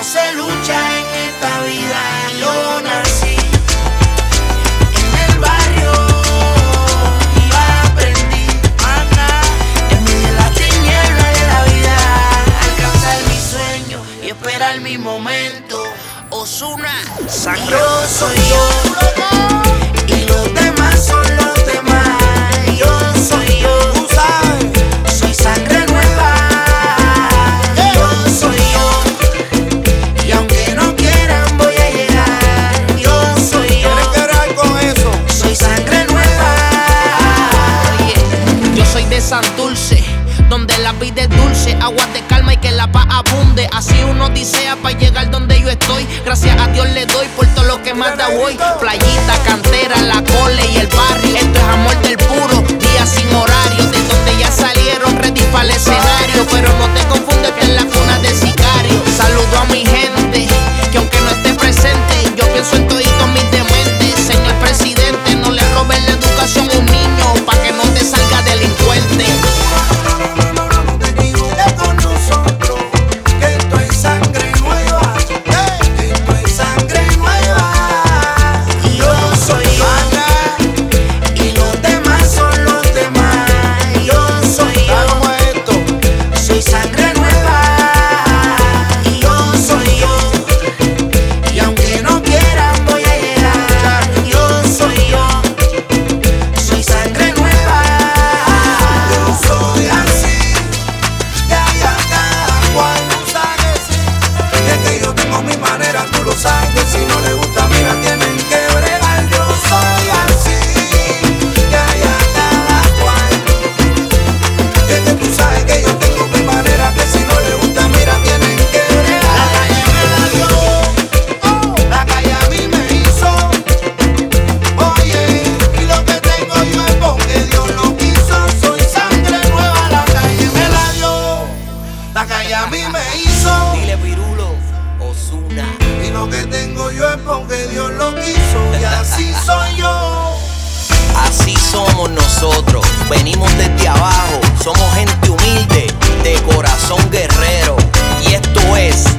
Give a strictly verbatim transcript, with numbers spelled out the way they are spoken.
se lucha en esta vida. Yo nací en el barrio y aprendí en medio de la tiniebla de la vida alcanzar mi sueño y esperar mi momento. Ozuna, sangre. Yo soy yo y los demás son los demás. Yo soy yo, tú sabes, soy sangre nueva. Yo soy yo y aunque no quieran voy a llegar. Yo soy yo. ¿Tienes que ver con eso? Soy sangre nueva. Oye, yo soy de Santurce, donde la vida es dulce, aguas de calma y que la paz abunde. Así uno desea para llegar donde yo estoy. Gracias a Dios le doy por todo lo que más da voy. Playita, cantera, la cole y el barrio. Esto es amor del puro, día sin horario. De donde ya salieron ready para el escenario. Pero no te confundas, esta es la cuna de sicario. Saludo a mi gente, que aunque no esté presente, yo pienso en toditos mis dementes. Señor presidente, no le robes la educación a un niño, pa' que no te salga delincuente. La calle a mí me hizo. Dile Pirulo, Ozuna. Y lo que tengo yo es porque Dios lo quiso. Y así soy yo. Así somos nosotros, venimos desde abajo, somos gente humilde, de corazón guerrero. Y esto es